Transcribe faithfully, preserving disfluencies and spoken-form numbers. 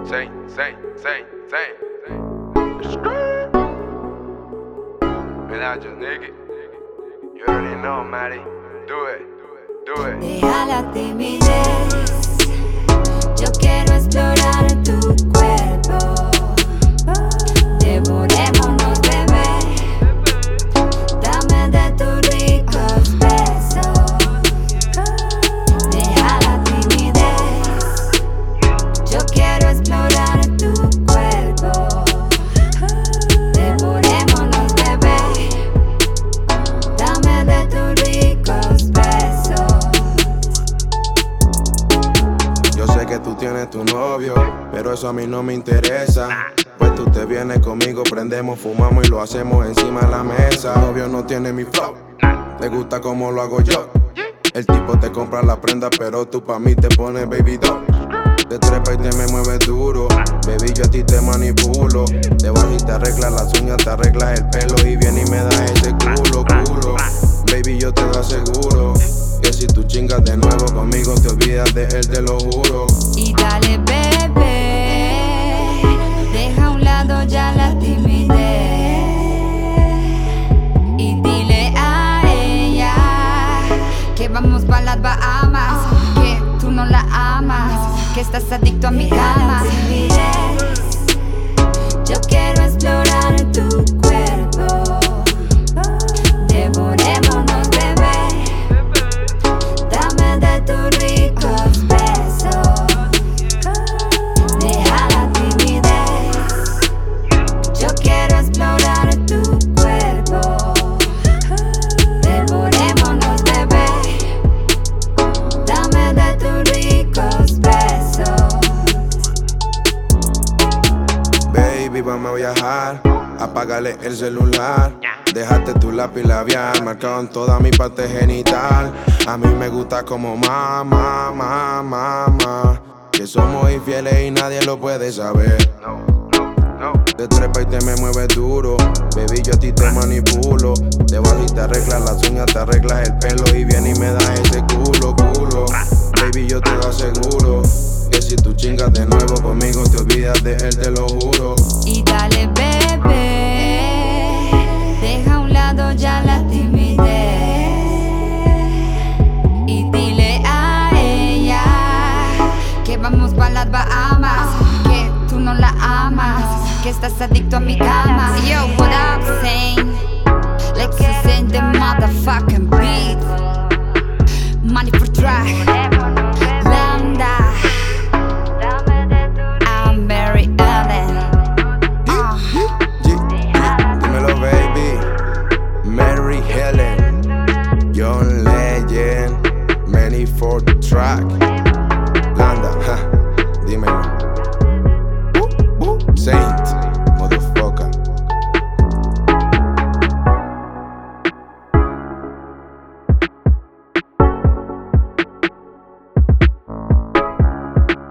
Say, say, say, say. Without your nigga, you already know, Maddie. Do it, do it. Deja la timidez, yo quiero explorar tu cuerpo. Devorémonos, bebé, dame de tus ricos besos. Deja la timidez, yo quiero explorar tu cuerpo. Devorémonos, bebé, dame de tus ricos besos. Yo sé que tú tienes tu novio, pero eso a mí no me interesa. Pues tú te vienes conmigo, prendemos, fumamos y lo hacemos encima de la mesa. Obvio no tiene mi flow, te gusta como lo hago yo. El tipo te compra la prenda, pero tú pa' mí te pones baby doll. Te trepa y te me mueves duro, baby yo a ti te manipulo. Te vas y te arreglas las uñas, te arreglas el pelo y viene y me da ese culo, culo. Baby yo te lo aseguro, que si tú chingas de nuevo conmigo te olvidas de él, te lo juro. Y dale, bebé, deja a un lado ya la timidez y dile a ella que vamos pa' las Bahamas, que tú no la amas, que estás adicto a mi cama. Yo quiero explorar tu cuerpo. Devorémonos, bebé, dame de tus ricos besos. Deja la timidez, yo quiero explorar tu cuerpo. Devorémonos, bebé, dame de tus ricos besos. Baby, vamos a viajar, apágale el celular. Déjate tu lápiz labial marcado en toda mi parte genital. A mí me gusta como mamá, mamá, mamá, que somos infieles y nadie lo puede saber. Te trepa y te me mueves duro, baby yo a ti te manipulo. Te vas y te arreglas las uñas, te arreglas el pelo y viene y me da ese culo, culo. Baby yo te lo aseguro, que si tú chingas de nuevo conmigo te olvidas de él, te lo juro. Y dale, bebé, deja a un lado ya la timidez y dile a ella que vamos pa' las Bahamas, que tú no la amas, que estás adicto a mi cama. Yo, what up, saying? Lexus in the motherfucking beat. Money for track. Lambda. I'm Mary Ellen. Uh. Dímelo, baby. Mary Helen, Young Legend, Many for track. Landa, ja, dímelo.